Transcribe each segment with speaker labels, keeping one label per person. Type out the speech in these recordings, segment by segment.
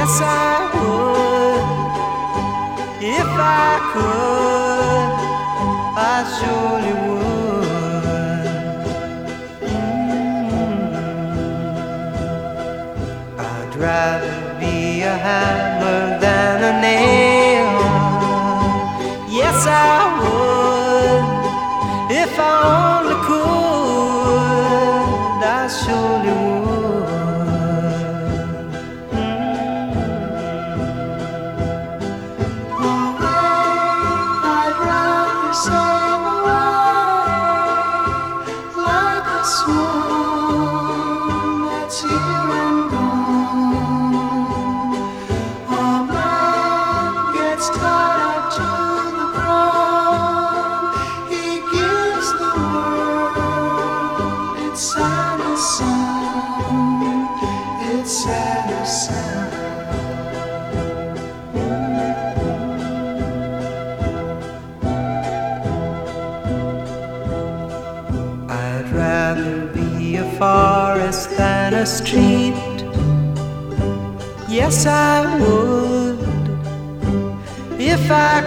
Speaker 1: Yes, I would. If I could, I surely would. I'd rather be a hammer than a nail. Yes, I would. If I only could, I surely would.
Speaker 2: I'd rather sail away like a swan that's here and gone. A man gets tied to the ground. He gives the world its saddest sound, its saddest sound.
Speaker 1: I'd rather be a forest than a street. Yes, I would. If I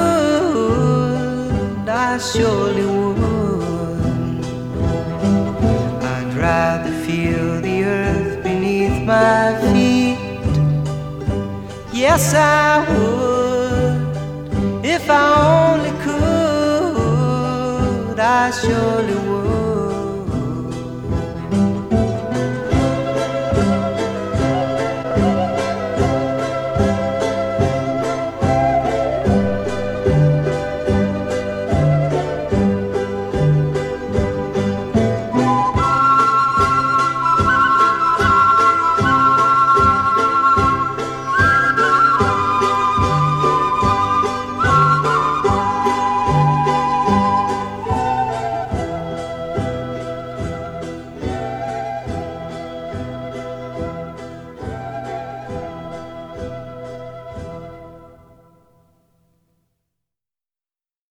Speaker 1: could, I surely would. I'd rather feel the earth beneath my feet. Yes, I would. If I only could, I surely would.